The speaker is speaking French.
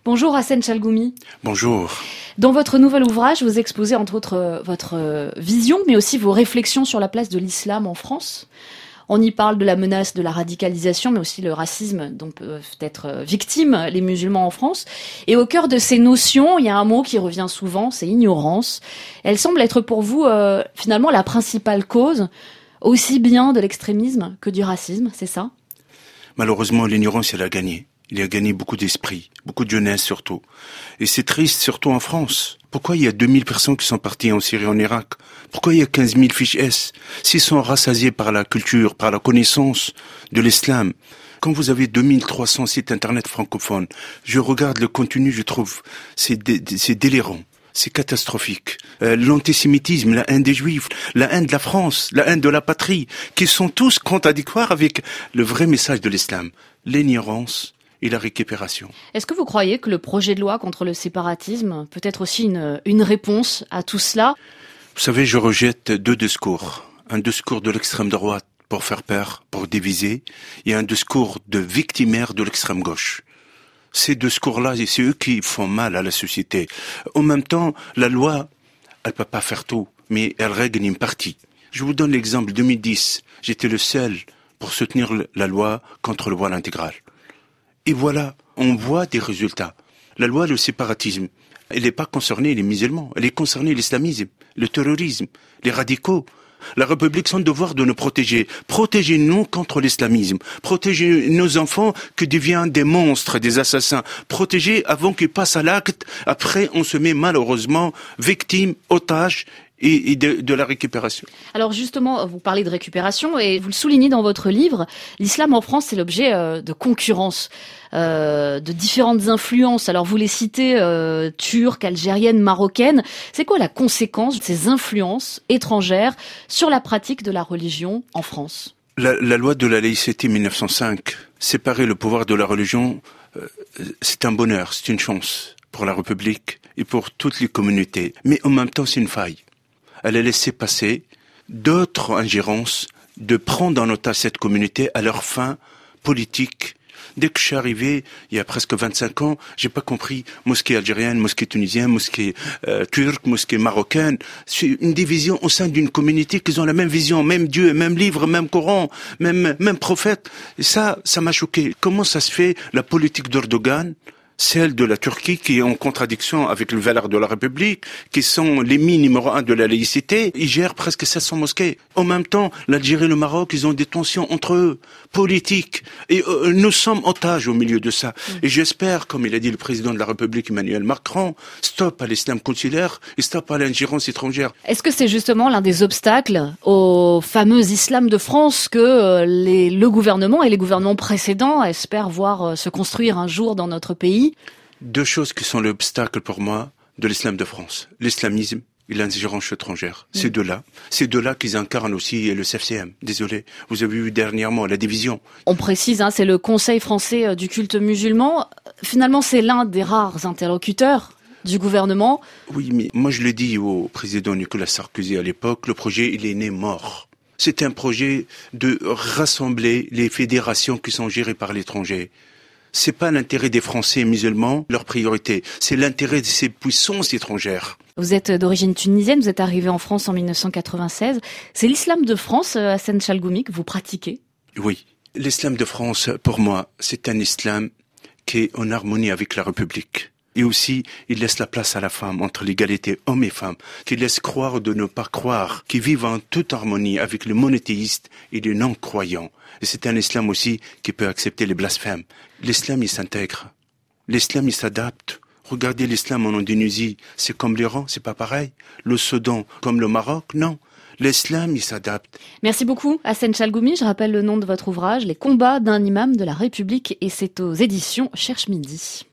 Bonjour Hassen Chalgoumi. Bonjour. Dans votre nouvel ouvrage, vous exposez entre autres votre vision, mais aussi vos réflexions sur la place de l'islam en France. On y parle de la menace de la radicalisation, mais aussi le racisme dont peuvent être victimes les musulmans en France. Et au cœur de ces notions, il y a un mot qui revient souvent, c'est ignorance. Elle semble être pour vous finalement la principale cause, aussi bien de l'extrémisme que du racisme, c'est ça ? Malheureusement, l'ignorance, elle a gagné. Il a gagné beaucoup d'esprit, beaucoup de jeunesse surtout. Et c'est triste, surtout en France. Pourquoi il y a 2000 personnes qui sont parties en Syrie, en Irak? Pourquoi il y a 15 000 fiches S? S'ils sont rassasiés par la culture, par la connaissance de l'islam. Quand vous avez 2300 sites internet francophones, je regarde le contenu, je trouve, c'est délirant. C'est catastrophique. L'antisémitisme, la haine des Juifs, la haine de la France, la haine de la patrie, qui sont tous contradictoires avec le vrai message de l'islam. L'ignorance et la récupération. Est-ce que vous croyez que le projet de loi contre le séparatisme peut être aussi une réponse à tout cela ? Vous savez, je rejette deux discours. Un discours de l'extrême droite pour faire peur, pour diviser, et un discours de victimaire de l'extrême gauche. Ces discours-là, c'est eux qui font mal à la société. En même temps, la loi, elle peut pas faire tout, mais elle règle une partie. Je vous donne l'exemple. 2010, j'étais le seul pour soutenir la loi contre le voile intégral. Et voilà, on voit des résultats. La loi, le séparatisme, elle n'est pas concernée les musulmans, elle est concernée l'islamisme, le terrorisme, les radicaux. La République, son devoir de nous protéger. Protégez-nous contre l'islamisme. Protégez nos enfants qui deviennent des monstres, des assassins. Protégez avant qu'ils passent à l'acte. Après, on se met malheureusement victime, otage et de la récupération. Alors justement, vous parlez de récupération et vous le soulignez dans votre livre, l'islam en France, c'est l'objet de concurrence, de différentes influences. Alors vous les citez, turques, algériennes, marocaines. C'est quoi la conséquence de ces influences étrangères sur la pratique de la religion en France ? La loi de la laïcité 1905, séparer le pouvoir de la religion, c'est un bonheur, c'est une chance pour la République et pour toutes les communautés. Mais en même temps, c'est une faille. Elle a laissé passer d'autres ingérences de prendre en otage cette communauté à leur fin politique. Dès que je suis arrivé, il y a presque 25 ans, j'ai pas compris mosquée algérienne, mosquée tunisienne, mosquée turque, mosquée marocaine. C'est une division au sein d'une communauté qui ont la même vision, même Dieu, même livre, même Coran, même prophète. Et ça m'a choqué. Comment ça se fait la politique d'Erdogan, celle de la Turquie qui est en contradiction avec les valeurs de la République, qui sont l'ennemi numéro 1 de la laïcité, ils gèrent presque 700 mosquées. En même temps, l'Algérie et le Maroc, ils ont des tensions entre eux, politiques. Et nous sommes otages au milieu de ça. Et j'espère, comme il a dit le président de la République Emmanuel Macron, stop à l'islam consulaire et stop à l'ingérence étrangère. Est-ce que c'est justement l'un des obstacles au fameux islam de France que le gouvernement et les gouvernements précédents espèrent voir se construire un jour dans notre pays ? Deux choses qui sont l'obstacle pour moi de l'islam de France. L'islamisme et l'ingérence étrangère. Ces deux-là qu'ils incarnent aussi le CFCM. Désolé, vous avez vu dernièrement la division. On précise, c'est le Conseil français du culte musulman. Finalement, c'est l'un des rares interlocuteurs du gouvernement. Oui, mais moi je le dis au président Nicolas Sarkozy à l'époque, le projet il est né mort. C'est un projet de rassembler les fédérations qui sont gérées par l'étranger. C'est pas l'intérêt des Français musulmans, leur priorité. C'est l'intérêt de ces puissances étrangères. Vous êtes d'origine tunisienne, vous êtes arrivé en France en 1996. C'est l'islam de France, Hassen Chalgoumi, que vous pratiquez ? Oui. L'islam de France, pour moi, c'est un islam qui est en harmonie avec la République. Et aussi, il laisse la place à la femme, entre l'égalité homme et femme, qui laisse croire de ne pas croire, qui vivent en toute harmonie avec les monothéistes et les non-croyants. Et c'est un islam aussi qui peut accepter les blasphèmes. L'islam, il s'intègre. L'islam, il s'adapte. Regardez l'islam en Indonésie, c'est comme l'Iran, c'est pas pareil. Le Soudan, comme le Maroc, non. L'islam, il s'adapte. Merci beaucoup, Hassen Chalgoumi. Je rappelle le nom de votre ouvrage, Les combats d'un imam de la République, et c'est aux éditions Cherche Midi.